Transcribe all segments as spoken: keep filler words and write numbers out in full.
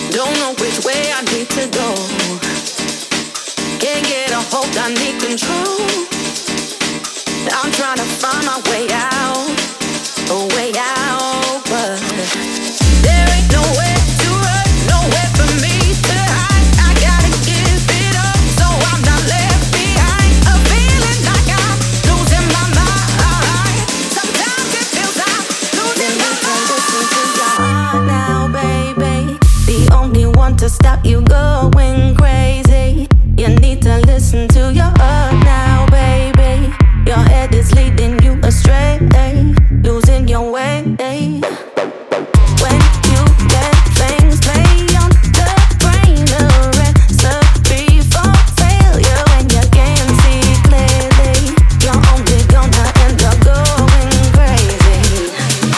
Don't know which way I need to go. Can't get a hold, I need control. I'm trying to find my way out, a way out, but there ain't nowhere to run, nowhere for me to hide. I gotta give it up, so I'm not left behind. A feeling like I'm losing my mind. Sometimes it feels like losing my mind. Listen to your heart now, baby. The only one to stop you going crazy. You need to listen to your heart now, baby. Your head is leading you astray, losing your way. When you let things play on the brain, a recipe for failure. When you can't see clearly, you're only gonna end up going crazy.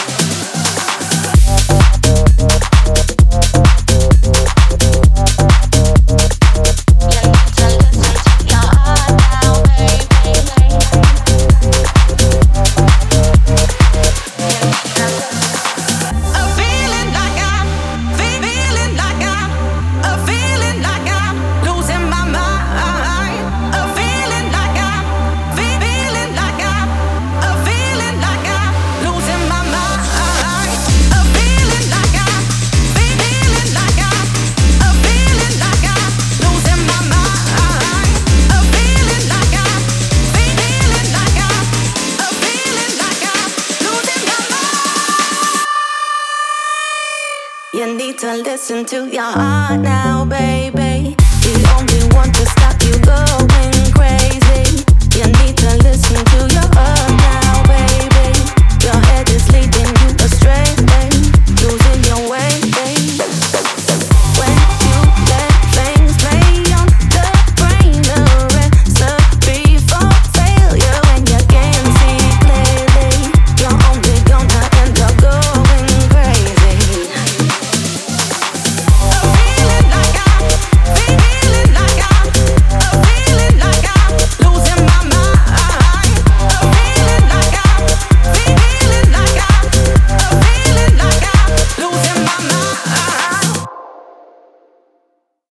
You need to listen to your heart now, baby. The only one to stop you going.